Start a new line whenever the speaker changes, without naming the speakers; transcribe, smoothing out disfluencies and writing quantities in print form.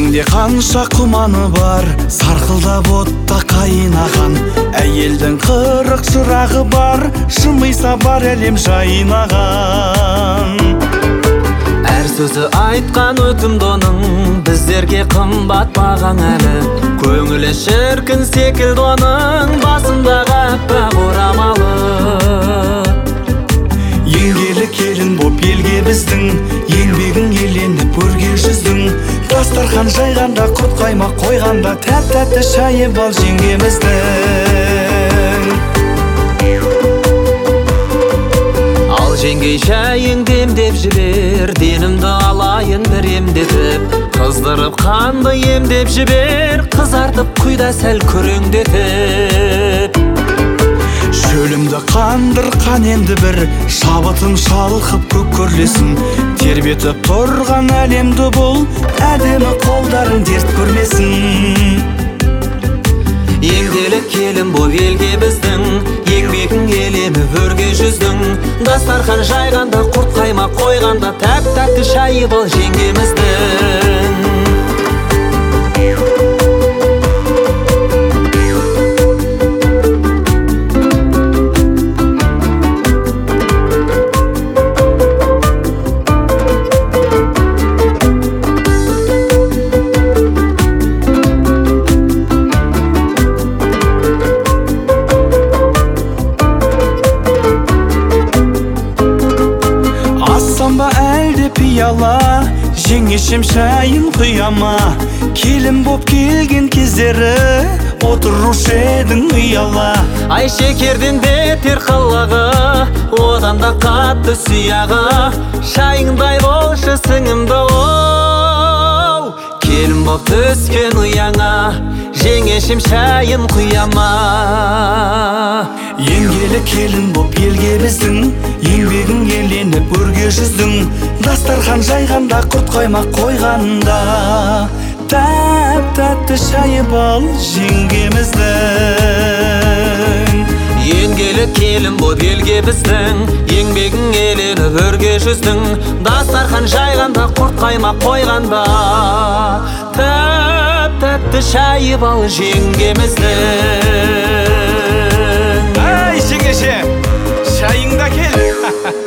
Денеңде қанша құманы бар, сарқылдап отта қайнаған. Әйелдің қырық шырағы бар, жымиса бар әлем жайнаған.
Әр сөзі айтқан өтімді оның біздерге қымбат бағаң әлі. Көңілі шіркін секілді оның басындағы аппақ орамалы.
Еңгелі келін боп елге біздің, еңбегің еленіп өрге жүздің. Дастархан жайғанда, құрт қаймақ қойғанда, тәп-тәтті шайы бал жеңгеміздің.
Ал жеңгей шайың демдеп жібер, денімді алайын бір емдетіп. Қыздырып қанды емдеп жібер, қызартып құйда сәл күреңдетіп.
Шөлімді қандыр қан енді бір, шабытым шалқып көк көрлесін. Тербетіп тұрған әлемді бұл, әдемі қолдарың дерт көрмесін.
Еңделі келін боп елге біздің, еңбегің еленіп өрге жүздің. Дастархан жайғанда, құрт қаймақ қойғанда, тәп-тәтті шайы бол жеңгеміздің.
Әлде пияла, жеңешем шайын құяма. Келін боп келген кездері, отырушы едің ұяла.
Ай шекерден бетер қалағы, одан да қатты сұяғы. Шайыңдай болшы сіңімді оу, келін боп түскен ұяңа, жеңешем шайын құяма.
Еңгелі келін боп елге біздің, еңбегің еленіп өрге жүздің. Дастархан жайғанда, құрт қаймақ қойғанда, тәп-тәтті шайы бал жеңгеміздің.
Еңгелі келін боп елге біздің, еңбегің еленіп өрге жүздің. Дастархан жайғанда, құрт қаймақ қойғанда, тәп-тәтті шайы бал жеңгеміздің.
Ай жеңеше, шайыңда кел.